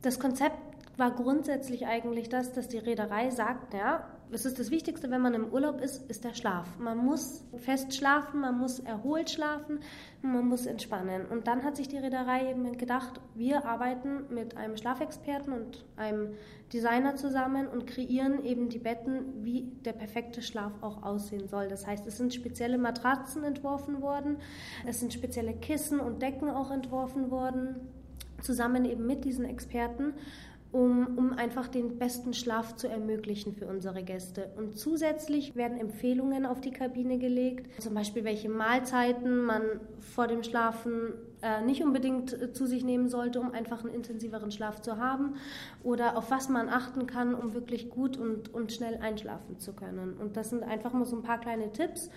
Das Konzept war grundsätzlich eigentlich das, dass die Reederei sagt, ja, es ist das Wichtigste, wenn man im Urlaub ist der Schlaf. Man muss fest schlafen, man muss erholt schlafen, man muss entspannen. Und dann hat sich die Reederei eben gedacht, wir arbeiten mit einem Schlafexperten und einem Designer zusammen und kreieren eben die Betten, wie der perfekte Schlaf auch aussehen soll. Das heißt, es sind spezielle Matratzen entworfen worden, es sind spezielle Kissen und Decken auch entworfen worden, zusammen eben mit diesen Experten, um einfach den besten Schlaf zu ermöglichen für unsere Gäste. Und zusätzlich werden Empfehlungen auf die Kabine gelegt, zum Beispiel welche Mahlzeiten man vor dem Schlafen nicht unbedingt zu sich nehmen sollte, um einfach einen intensiveren Schlaf zu haben, oder auf was man achten kann, um wirklich gut und schnell einschlafen zu können. Und das sind einfach mal so ein paar kleine Tipps,